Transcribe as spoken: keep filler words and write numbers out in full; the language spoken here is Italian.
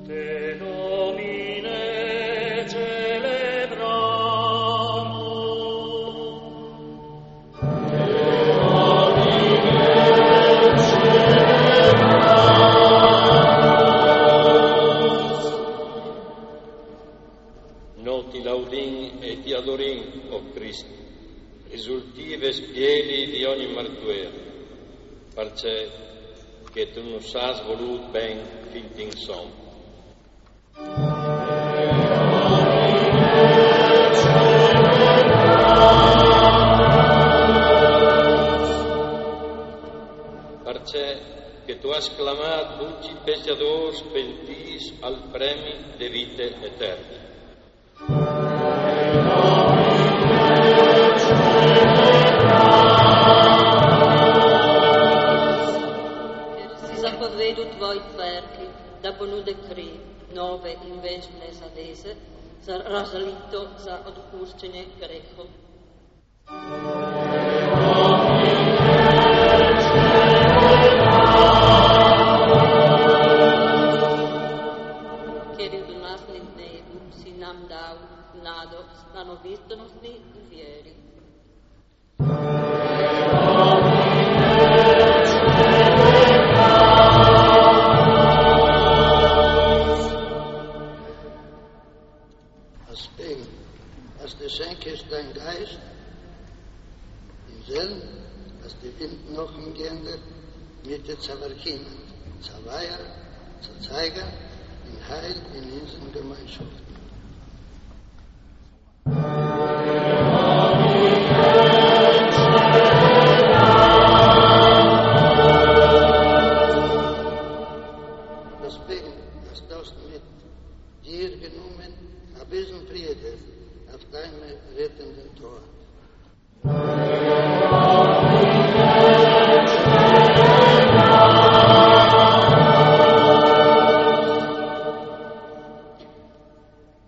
Te nomine celebramo. Te nomine celebramo. No ti laudin e ti adorin, o Cristo, risultive spieli di ogni martuer, parce che tu non has volut ben fin tin som. Parce che tu has clamat tutti pecadors pentis al premi de vite eterne. Vedut voi tverchi, da bonu decri, nove invece ne savese, sa rasalito sa od určeně greco. Chiedi du nas nit nebum, si nam dau, nado, stano vistonos ni invieri. Schenkest dein Geist, im Sinn, dass die Wind noch umgehende mit der Zavarkina, Zaweier, Zerzeiger, in Heil in unseren Gemeinschaften. Das Beten, das du mit dir genommen, a bisschen Friede, auf deine rettenden Tor.